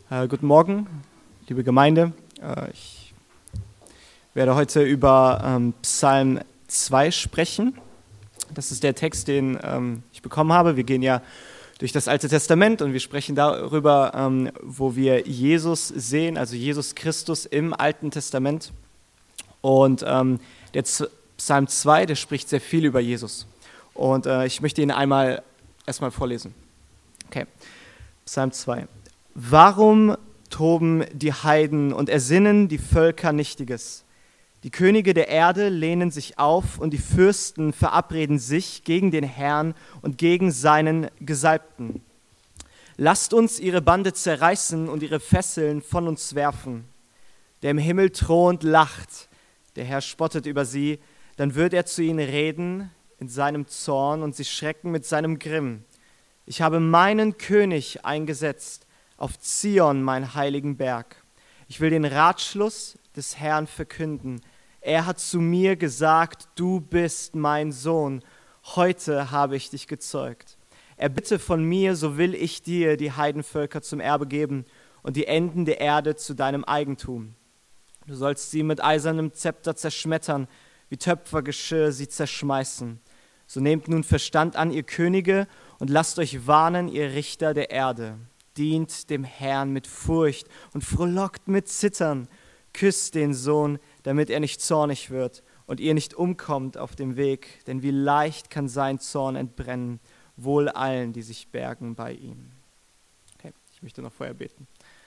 Guten Morgen, liebe Gemeinde. Ich werde heute über Psalm 2 sprechen. Das ist der Text, den ich bekommen habe. Wir gehen ja durch das Alte Testament und wir sprechen darüber, wo wir Jesus sehen, also Jesus Christus im Alten Testament. Und der Psalm 2, der spricht sehr viel über Jesus. Und ich möchte ihn erstmal vorlesen. Okay, Psalm 2. Warum toben die Heiden und ersinnen die Völker Nichtiges? Die Könige der Erde lehnen sich auf und die Fürsten verabreden sich gegen den Herrn und gegen seinen Gesalbten. Lasst uns ihre Bande zerreißen und ihre Fesseln von uns werfen. Der im Himmel thront, lacht, der Herr spottet über sie, dann wird er zu ihnen reden in seinem Zorn und sie schrecken mit seinem Grimm. Ich habe meinen König eingesetzt, auf Zion, mein heiligen Berg. Ich will den Ratschluss des Herrn verkünden. Er hat zu mir gesagt, du bist mein Sohn. Heute habe ich dich gezeugt. Erbitte von mir, so will ich dir die Heidenvölker zum Erbe geben und die Enden der Erde zu deinem Eigentum. Du sollst sie mit eisernem Zepter zerschmettern, wie Töpfergeschirr sie zerschmeißen. So nehmt nun Verstand an, ihr Könige, und lasst euch warnen, ihr Richter der Erde. Dient dem Herrn mit Furcht und frohlockt mit Zittern. Küsst den Sohn, damit er nicht zornig wird und ihr nicht umkommt auf dem Weg. Denn wie leicht kann sein Zorn entbrennen, wohl allen, die sich bergen bei ihm. Okay, ich möchte noch vorher beten.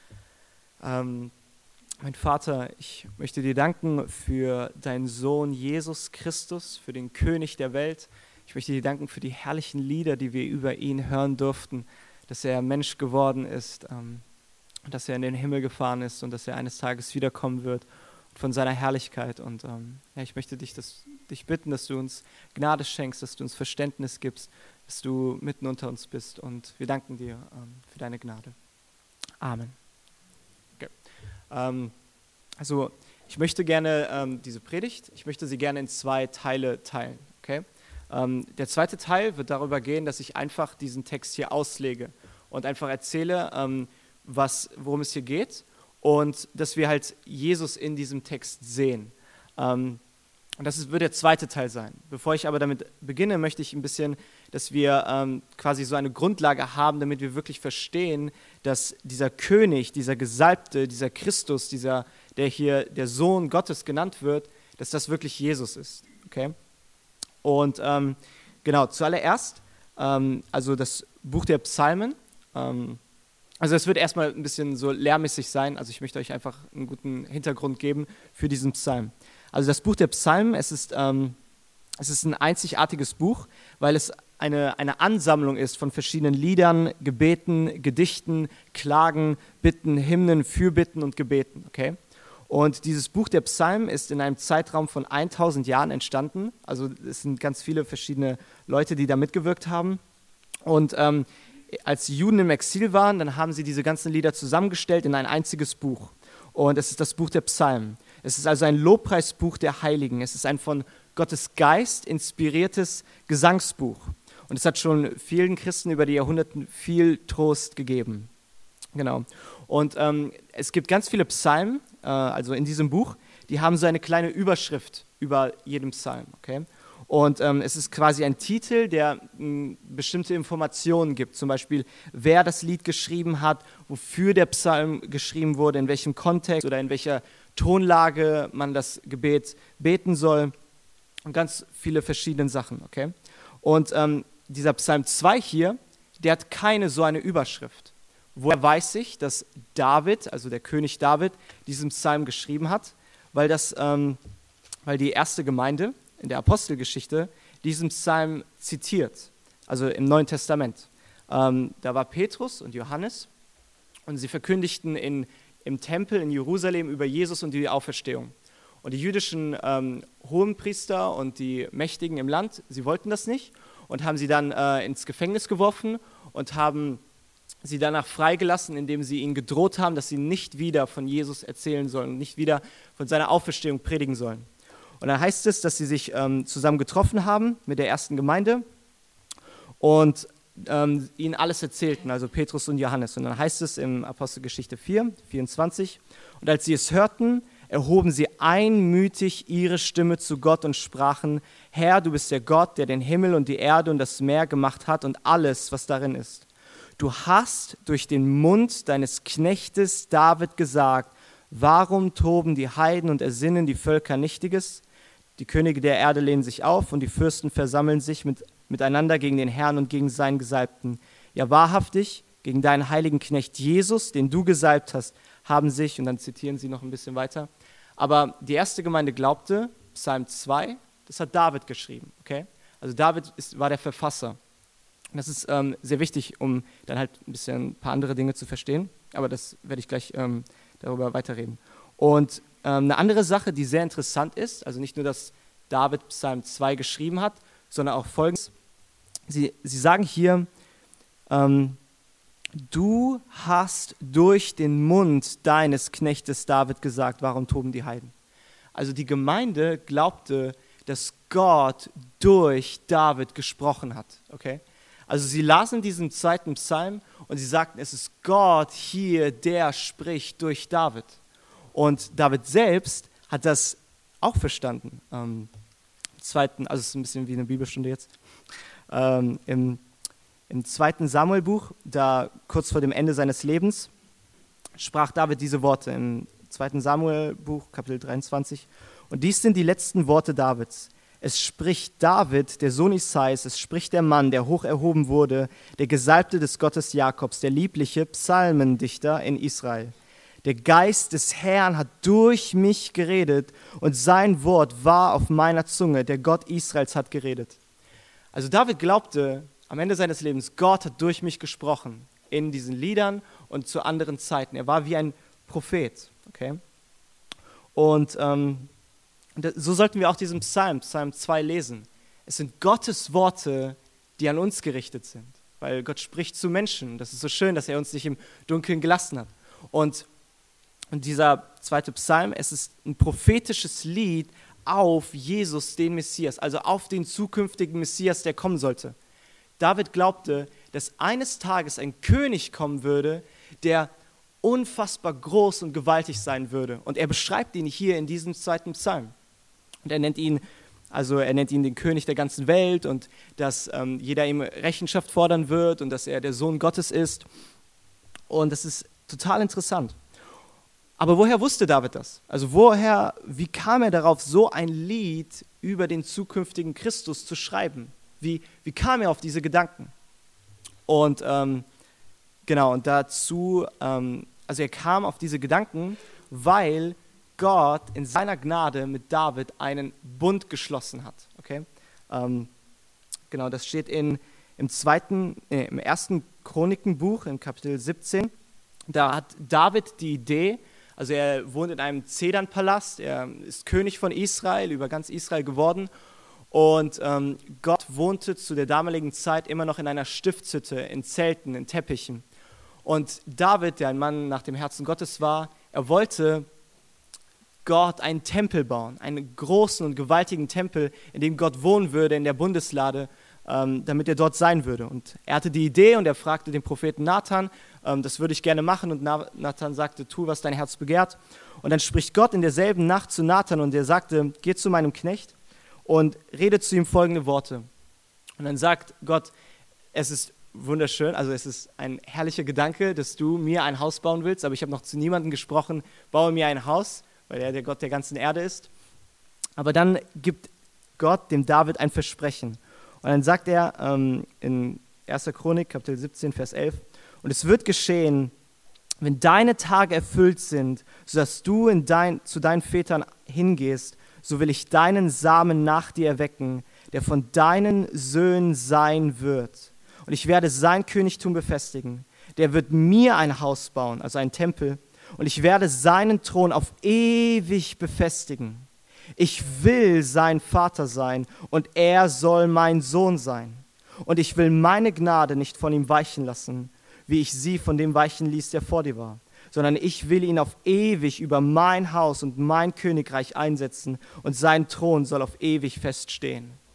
Mein Vater, ich möchte dir danken für deinen Sohn Jesus Christus, für den König der Welt. Ich möchte dir danken für die herrlichen Lieder, die wir über ihn hören durften, dass er Mensch geworden ist, dass er in den Himmel gefahren ist und dass er eines Tages wiederkommen wird von seiner Herrlichkeit. Und ich möchte dich bitten, dass du uns Gnade schenkst, dass du uns Verständnis gibst, dass du mitten unter uns bist. Und wir danken dir für deine Gnade. Amen. Okay. Also ich möchte gerne diese Predigt, ich möchte sie gerne in 2 Teile teilen. Okay? Der zweite Teil wird darüber gehen, dass ich einfach diesen Text hier auslege und einfach erzähle, worum es hier geht und dass wir halt Jesus in diesem Text sehen. Und das wird der zweite Teil sein. Bevor ich aber damit beginne, möchte ich ein bisschen, dass wir quasi so eine Grundlage haben, damit wir wirklich verstehen, dass dieser König, dieser Gesalbte, dieser Christus, der hier der Sohn Gottes genannt wird, dass das wirklich Jesus ist. Okay? Und genau, zuallererst, also das Buch der Psalmen, also es wird erstmal ein bisschen so lehrmäßig sein, also ich möchte euch einfach einen guten Hintergrund geben für diesen Psalm. Also das Buch der Psalmen, es ist ein einzigartiges Buch, weil es eine Ansammlung ist von verschiedenen Liedern, Gebeten, Gedichten, Klagen, Bitten, Hymnen, Fürbitten und Gebeten, okay? Und dieses Buch der Psalmen ist in einem Zeitraum von 1000 Jahren entstanden. Also es sind ganz viele verschiedene Leute, die da mitgewirkt haben. Und als die Juden im Exil waren, dann haben sie diese ganzen Lieder zusammengestellt in ein einziges Buch. Und es ist das Buch der Psalmen. Es ist also ein Lobpreisbuch der Heiligen. Es ist ein von Gottes Geist inspiriertes Gesangsbuch. Und es hat schon vielen Christen über die Jahrhunderte viel Trost gegeben. Genau. Und es gibt ganz viele Psalmen, also in diesem Buch, die haben so eine kleine Überschrift über jedem Psalm, okay? Und es ist quasi ein Titel, der bestimmte Informationen gibt, zum Beispiel, wer das Lied geschrieben hat, wofür der Psalm geschrieben wurde, in welchem Kontext oder in welcher Tonlage man das Gebet beten soll und ganz viele verschiedene Sachen, okay? Und dieser Psalm 2 hier, der hat keine so eine Überschrift. Woher weiß ich, dass David, also der König David, diesen Psalm geschrieben hat? Weil die erste Gemeinde in der Apostelgeschichte diesen Psalm zitiert, also im Neuen Testament. Da war Petrus und Johannes und sie verkündigten im Tempel in Jerusalem über Jesus und die Auferstehung. Und die jüdischen Hohenpriester und die Mächtigen im Land, sie wollten das nicht und haben sie dann ins Gefängnis geworfen und haben sie danach freigelassen, indem sie ihnen gedroht haben, dass sie nicht wieder von Jesus erzählen sollen, nicht wieder von seiner Auferstehung predigen sollen. Und dann heißt es, dass sie sich zusammen getroffen haben mit der ersten Gemeinde und ihnen alles erzählten, also Petrus und Johannes. Und dann heißt es in Apostelgeschichte 4, 24, und als sie es hörten, erhoben sie einmütig ihre Stimme zu Gott und sprachen, Herr, du bist der Gott, der den Himmel und die Erde und das Meer gemacht hat und alles, was darin ist. Du hast durch den Mund deines Knechtes David gesagt, warum toben die Heiden und ersinnen die Völker Nichtiges? Die Könige der Erde lehnen sich auf und die Fürsten versammeln sich miteinander gegen den Herrn und gegen seinen Gesalbten. Ja, wahrhaftig, gegen deinen heiligen Knecht Jesus, den du gesalbt hast, haben sich, und dann zitieren sie noch ein bisschen weiter, aber die erste Gemeinde glaubte, Psalm 2, das hat David geschrieben, okay? Also David war der Verfasser. Und das ist sehr wichtig, um dann halt ein paar andere Dinge zu verstehen, aber das werde ich gleich darüber weiterreden. Und eine andere Sache, die sehr interessant ist, also nicht nur, dass David Psalm 2 geschrieben hat, sondern auch Folgendes. Sie sagen hier, du hast durch den Mund deines Knechtes David gesagt, warum toben die Heiden? Also die Gemeinde glaubte, dass Gott durch David gesprochen hat, okay? Also sie lasen diesen zweiten Psalm und sie sagten, es ist Gott hier, der spricht durch David. Und David selbst hat das auch verstanden. Also es ist ein bisschen wie eine Bibelstunde jetzt. Im 2. Samuel-Buch, da kurz vor dem Ende seines Lebens, sprach David diese Worte im 2. Samuel-Buch, Kapitel 23. Und dies sind die letzten Worte Davids. Es spricht David, der Sohn Isais, es spricht der Mann, der hoch erhoben wurde, der Gesalbte des Gottes Jakobs, der liebliche Psalmendichter in Israel. Der Geist des Herrn hat durch mich geredet und sein Wort war auf meiner Zunge. Der Gott Israels hat geredet. Also David glaubte am Ende seines Lebens, Gott hat durch mich gesprochen in diesen Liedern und zu anderen Zeiten. Er war wie ein Prophet. Okay? Und so sollten wir auch diesen Psalm 2 lesen. Es sind Gottes Worte, die an uns gerichtet sind, weil Gott spricht zu Menschen. Das ist so schön, dass er uns nicht im Dunkeln gelassen hat. Und dieser zweite Psalm, es ist ein prophetisches Lied auf Jesus, den Messias, also auf den zukünftigen Messias, der kommen sollte. David glaubte, dass eines Tages ein König kommen würde, der unfassbar groß und gewaltig sein würde. Und er beschreibt ihn hier in diesem zweiten Psalm. Und er nennt ihn den König der ganzen Welt und dass jeder ihm Rechenschaft fordern wird und dass er der Sohn Gottes ist. Und das ist total interessant. Aber woher wusste David das? Also wie kam er darauf, so ein Lied über den zukünftigen Christus zu schreiben? Wie kam er auf diese Gedanken? Und und dazu, also er kam auf diese Gedanken, weil Gott in seiner Gnade mit David einen Bund geschlossen hat. Okay? Das steht im 1. Chronikenbuch, im Kapitel 17. Da hat David die Idee, also er wohnt in einem Zedernpalast, er ist König von Israel, über ganz Israel geworden. Und Gott wohnte zu der damaligen Zeit immer noch in einer Stiftshütte, in Zelten, in Teppichen. Und David, der ein Mann nach dem Herzen Gottes war, er wollte Gott einen Tempel bauen, einen großen und gewaltigen Tempel, in dem Gott wohnen würde, in der Bundeslade, damit er dort sein würde. Und er hatte die Idee und er fragte den Propheten Nathan, das würde ich gerne machen. Und Nathan sagte, tu, was dein Herz begehrt. Und dann spricht Gott in derselben Nacht zu Nathan und er sagte, geh zu meinem Knecht und rede zu ihm folgende Worte. Und dann sagt Gott, es ist wunderschön, also es ist ein herrlicher Gedanke, dass du mir ein Haus bauen willst, aber ich habe noch zu niemandem gesprochen, baue mir ein Haus, weil er der Gott der ganzen Erde ist. Aber dann gibt Gott dem David ein Versprechen. Und dann sagt er in 1. Chronik, Kapitel 17, Vers 11, und es wird geschehen, wenn deine Tage erfüllt sind, sodass du zu deinen Vätern hingehst, so will ich deinen Samen nach dir erwecken, der von deinen Söhnen sein wird. Und ich werde sein Königtum befestigen. Der wird mir ein Haus bauen, also einen Tempel, und ich werde seinen Thron auf ewig befestigen. Ich will sein Vater sein und er soll mein Sohn sein. Und ich will meine Gnade nicht von ihm weichen lassen, wie ich sie von dem weichen ließ, der vor dir war, sondern ich will ihn auf ewig über mein Haus und mein Königreich einsetzen und sein Thron soll auf ewig feststehen.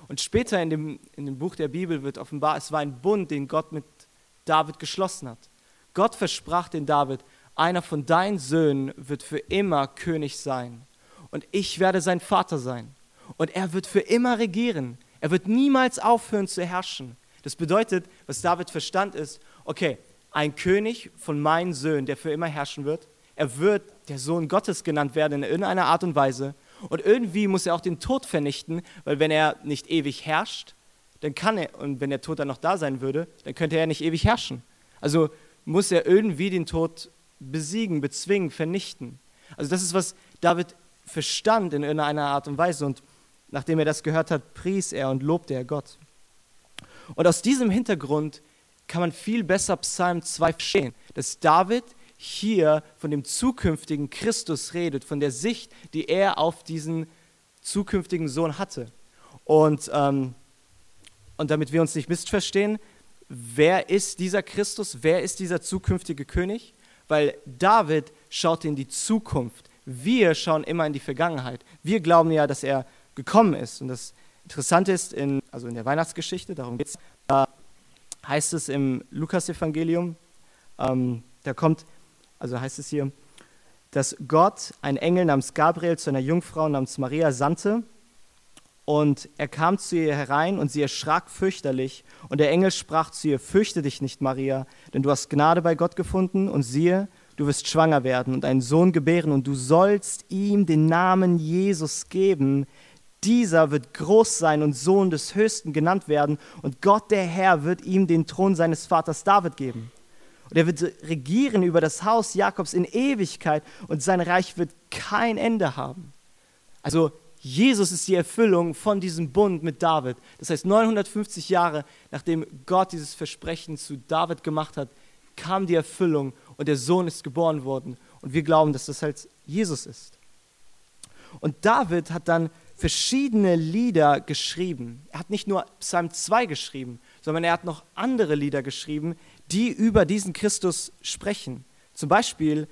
Und später in dem Buch der Bibel wird offenbar, es war ein Bund, den Gott mit David geschlossen hat. Gott versprach den David, einer von deinen Söhnen wird für immer König sein. Und ich werde sein Vater sein. Und er wird für immer regieren. Er wird niemals aufhören zu herrschen. Das bedeutet, was David verstand ist, okay, ein König von meinen Söhnen, der für immer herrschen wird. Er wird der Sohn Gottes genannt werden in irgendeiner Art und Weise. Und irgendwie muss er auch den Tod vernichten, weil wenn er nicht ewig herrscht, dann kann er, und wenn der Tod dann noch da sein würde, dann könnte er nicht ewig herrschen. Also muss er irgendwie den Tod besiegen, bezwingen, vernichten. Also das ist, was David verstand in irgendeiner Art und Weise. Und nachdem er das gehört hat, pries er und lobte er Gott. Und aus diesem Hintergrund kann man viel besser Psalm 2 verstehen, dass David hier von dem zukünftigen Christus redet, von der Sicht, die er auf diesen zukünftigen Sohn hatte. Und damit wir uns nicht missverstehen, wer ist dieser Christus, wer ist dieser zukünftige König? Weil David schaut in die Zukunft, wir schauen immer in die Vergangenheit. Wir glauben ja, dass er gekommen ist. Und das Interessante ist, in der Weihnachtsgeschichte, darum geht es, da heißt es im Lukas-Evangelium, heißt es hier, dass Gott einen Engel namens Gabriel zu einer Jungfrau namens Maria sandte und er kam zu ihr herein und sie erschrak fürchterlich und der Engel sprach zu ihr, fürchte dich nicht, Maria, denn du hast Gnade bei Gott gefunden und siehe, du wirst schwanger werden und einen Sohn gebären und du sollst ihm den Namen Jesus geben. Dieser wird groß sein und Sohn des Höchsten genannt werden und Gott, der Herr, wird ihm den Thron seines Vaters David geben. Und er wird regieren über das Haus Jakobs in Ewigkeit und sein Reich wird kein Ende haben. Also Jesus ist die Erfüllung von diesem Bund mit David. Das heißt, 950 Jahre nachdem Gott dieses Versprechen zu David gemacht hat, kam die Erfüllung und der Sohn ist geboren worden. Und wir glauben, dass das halt Jesus ist. Und David hat dann verschiedene Lieder geschrieben. Er hat nicht nur Psalm 2 geschrieben, sondern er hat noch andere Lieder geschrieben, die über diesen Christus sprechen. Zum Beispiel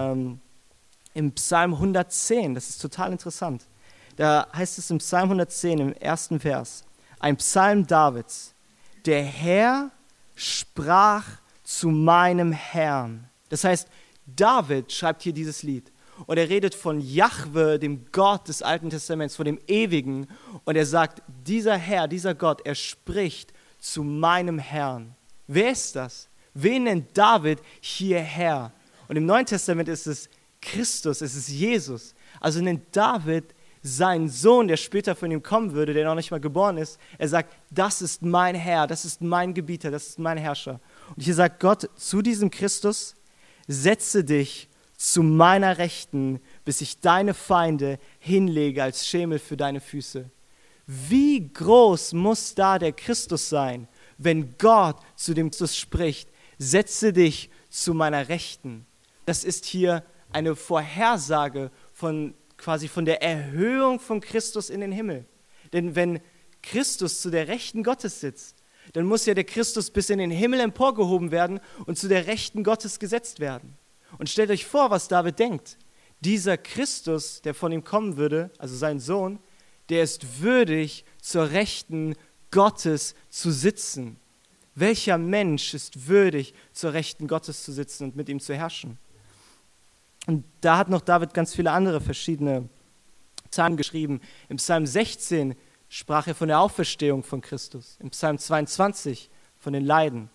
im Psalm 110, das ist total interessant. Da heißt es im Psalm 110, im ersten Vers, ein Psalm Davids, der Herr sprach zu meinem Herrn. Das heißt, David schreibt hier dieses Lied. Und er redet von Jahwe, dem Gott des Alten Testaments, von dem Ewigen. Und er sagt, dieser Herr, dieser Gott, er spricht zu meinem Herrn. Wer ist das? Wen nennt David hier Herr? Und im Neuen Testament ist es Christus, es ist Jesus. Also nennt David seinen Sohn, der später von ihm kommen würde, der noch nicht mal geboren ist. Er sagt, das ist mein Herr, das ist mein Gebieter, das ist mein Herrscher. Und hier sagt Gott zu diesem Christus, setze dich zu meiner Rechten, bis ich deine Feinde hinlege als Schemel für deine Füße. Wie groß muss da der Christus sein, wenn Gott zu dem Christus spricht, setze dich zu meiner Rechten. Das ist hier eine Vorhersage von der Erhöhung von Christus in den Himmel. Denn wenn Christus zu der Rechten Gottes sitzt, dann muss ja der Christus bis in den Himmel emporgehoben werden und zu der Rechten Gottes gesetzt werden. Und stellt euch vor, was David denkt. Dieser Christus, der von ihm kommen würde, also sein Sohn, der ist würdig, zur Rechten Gottes zu sitzen. Welcher Mensch ist würdig, zur Rechten Gottes zu sitzen und mit ihm zu herrschen? Und da hat noch David ganz viele andere verschiedene Psalmen geschrieben. Im Psalm 16 sprach er von der Auferstehung von Christus. Im Psalm 22 von den Leiden.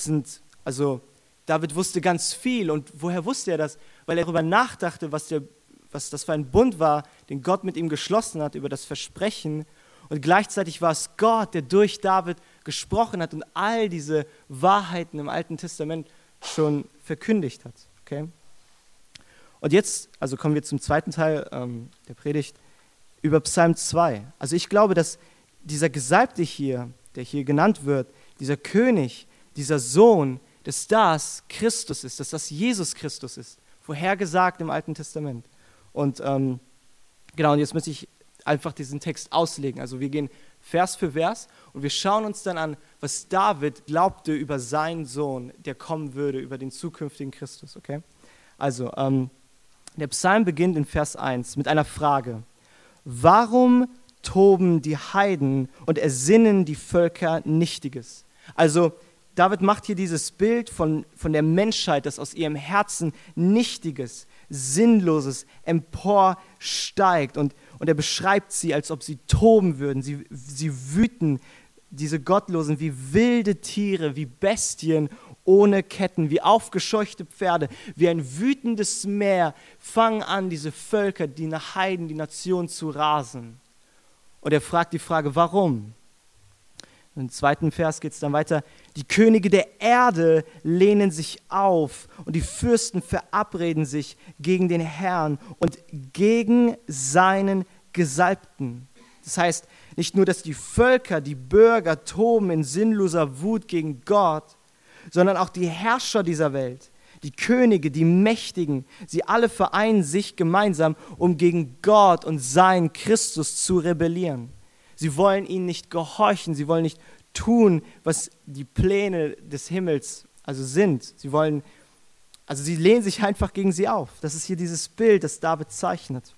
David wusste ganz viel. Und woher wusste er das? Weil er darüber nachdachte, was das für ein Bund war, den Gott mit ihm geschlossen hat, über das Versprechen. Und gleichzeitig war es Gott, der durch David gesprochen hat und all diese Wahrheiten im Alten Testament schon verkündigt hat. Okay? Und jetzt, kommen wir zum zweiten Teil der Predigt, über Psalm 2. Also ich glaube, dass dieser Gesalbte hier, der hier genannt wird, dieser König, dieser Sohn, dass das Christus ist, dass das Jesus Christus ist, vorhergesagt im Alten Testament. Und und jetzt möchte ich einfach diesen Text auslegen. Also wir gehen Vers für Vers und wir schauen uns dann an, was David glaubte über seinen Sohn, der kommen würde, über den zukünftigen Christus. Okay? Also, der Psalm beginnt in Vers 1 mit einer Frage. Warum toben die Heiden und ersinnen die Völker Nichtiges. Also David macht hier dieses Bild von der Menschheit, das aus ihrem Herzen Nichtiges, Sinnloses emporsteigt. Und er beschreibt sie, als ob sie toben würden. Sie wüten, diese Gottlosen, wie wilde Tiere, wie Bestien ohne Ketten, wie aufgescheuchte Pferde, wie ein wütendes Meer fangen an, diese Völker, die Heiden, die Nationen zu rasen. Und er fragt die Frage, warum? Im 2. Vers geht es dann weiter. Die Könige der Erde lehnen sich auf und die Fürsten verabreden sich gegen den Herrn und gegen seinen Gesalbten. Das heißt, nicht nur, dass die Völker, die Bürger toben in sinnloser Wut gegen Gott, sondern auch die Herrscher dieser Welt, die Könige, die Mächtigen, sie alle vereinen sich gemeinsam, um gegen Gott und seinen Christus zu rebellieren. Sie wollen ihnen nicht gehorchen, sie wollen nicht tun, was die Pläne des Himmels sind. Sie lehnen sich einfach gegen sie auf. Das ist hier dieses Bild, das David zeichnet.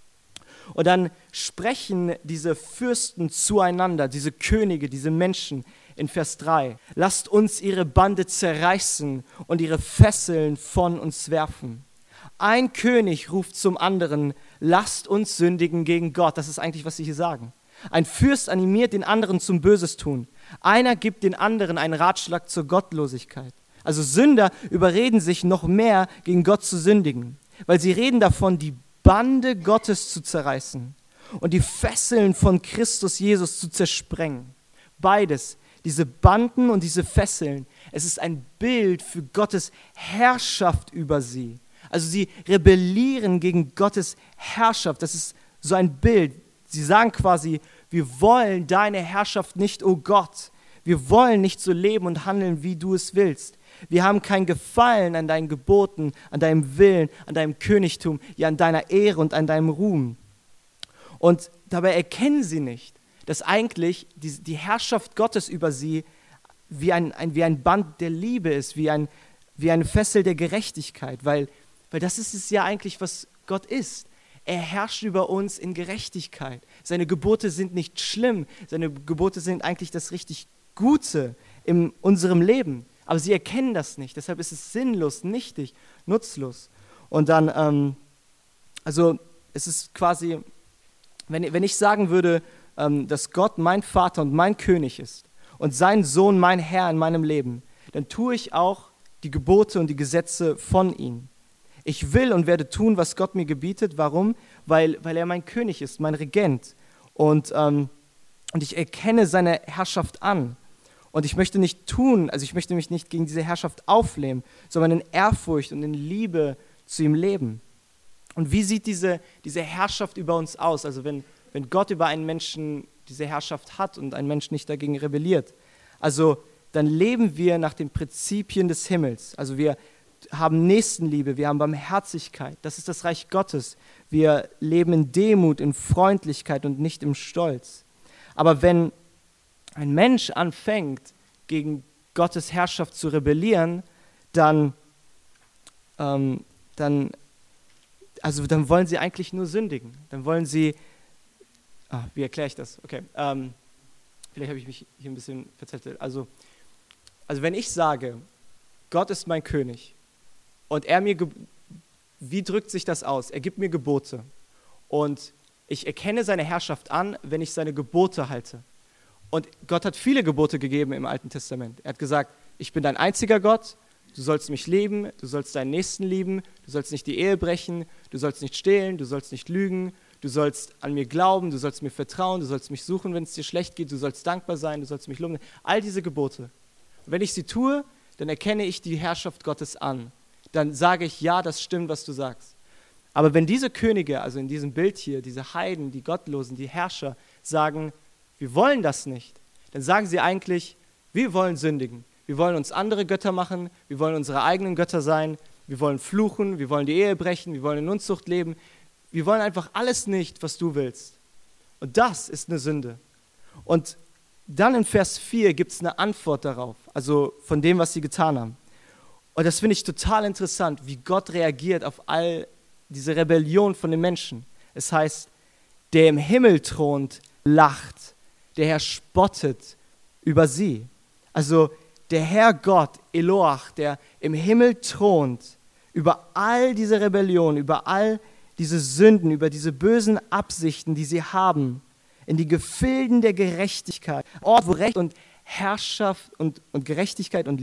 Und dann sprechen diese Fürsten zueinander, diese Könige, diese Menschen in Vers 3. Lasst uns ihre Bande zerreißen und ihre Fesseln von uns werfen. Ein König ruft zum anderen, lasst uns sündigen gegen Gott. Das ist eigentlich, was sie hier sagen. Ein Fürst animiert den anderen zum Böses tun. Einer gibt den anderen einen Ratschlag zur Gottlosigkeit. Also Sünder überreden sich noch mehr, gegen Gott zu sündigen, weil sie reden davon, die Bande Gottes zu zerreißen und die Fesseln von Christus Jesus zu zersprengen. Beides, diese Banden und diese Fesseln, es ist ein Bild für Gottes Herrschaft über sie. Also sie rebellieren gegen Gottes Herrschaft. Das ist so ein Bild. Sie sagen quasi, wir wollen deine Herrschaft nicht, oh Gott. Wir wollen nicht so leben und handeln, wie du es willst. Wir haben kein Gefallen an deinen Geboten, an deinem Willen, an deinem Königtum, ja an deiner Ehre und an deinem Ruhm. Und dabei erkennen sie nicht, dass eigentlich die Herrschaft Gottes über sie wie ein Band der Liebe ist, wie eine Fessel der Gerechtigkeit, weil das ist es ja eigentlich, was Gott ist. Er herrscht über uns in Gerechtigkeit. Seine Gebote sind nicht schlimm, seine Gebote sind eigentlich das richtig Gute in unserem Leben. Aber sie erkennen das nicht, deshalb ist es sinnlos, nichtig, nutzlos. Und dann, es ist quasi, wenn ich sagen würde, dass Gott mein Vater und mein König ist und sein Sohn mein Herr in meinem Leben, dann tue ich auch die Gebote und die Gesetze von ihm. Ich will und werde tun, was Gott mir gebietet. Warum? Weil er mein König ist, mein Regent. Und ich erkenne seine Herrschaft an. Und ich möchte nicht tun, also ich möchte mich nicht gegen diese Herrschaft auflehnen, sondern in Ehrfurcht und in Liebe zu ihm leben. Und wie sieht diese Herrschaft über uns aus? Also wenn Gott über einen Menschen diese Herrschaft hat und ein Mensch nicht dagegen rebelliert, also dann leben wir nach den Prinzipien des Himmels. Also wir haben Nächstenliebe, wir haben Barmherzigkeit. Das ist das Reich Gottes. Wir leben in Demut, in Freundlichkeit und nicht im Stolz. Aber wenn ein Mensch anfängt, gegen Gottes Herrschaft zu rebellieren, dann wollen sie eigentlich nur sündigen. Dann wollen sie, wie erkläre ich das? Okay, vielleicht habe ich mich hier ein bisschen verzettelt. Also wenn ich sage, Gott ist mein König und wie drückt sich das aus? Er gibt mir Gebote und ich erkenne seine Herrschaft an, wenn ich seine Gebote halte. Und Gott hat viele Gebote gegeben im Alten Testament. Er hat gesagt, ich bin dein einziger Gott, du sollst mich lieben, du sollst deinen Nächsten lieben, du sollst nicht die Ehe brechen, du sollst nicht stehlen, du sollst nicht lügen, du sollst an mir glauben, du sollst mir vertrauen, du sollst mich suchen, wenn es dir schlecht geht, du sollst dankbar sein, du sollst mich loben. All diese Gebote. Und wenn ich sie tue, dann erkenne ich die Herrschaft Gottes an. Dann sage ich, ja, das stimmt, was du sagst. Aber wenn diese Könige, also in diesem Bild hier, diese Heiden, die Gottlosen, die Herrscher, sagen, wir wollen das nicht, dann sagen sie eigentlich, wir wollen sündigen. Wir wollen uns andere Götter machen, wir wollen unsere eigenen Götter sein, wir wollen fluchen, wir wollen die Ehe brechen, wir wollen in Unzucht leben. Wir wollen einfach alles nicht, was du willst. Und das ist eine Sünde. Und dann in Vers 4 gibt es eine Antwort darauf, also von dem, was sie getan haben. Und das finde ich total interessant, wie Gott reagiert auf all diese Rebellion von den Menschen. Es heißt, der im Himmel thront, lacht, der Herr spottet über sie. Also der Herr Gott, Eloach, der im Himmel thront, über all diese Rebellion, über all diese Sünden, über diese bösen Absichten, die sie haben, in die Gefilden der Gerechtigkeit, Ort, wo Recht und Herrschaft und Gerechtigkeit und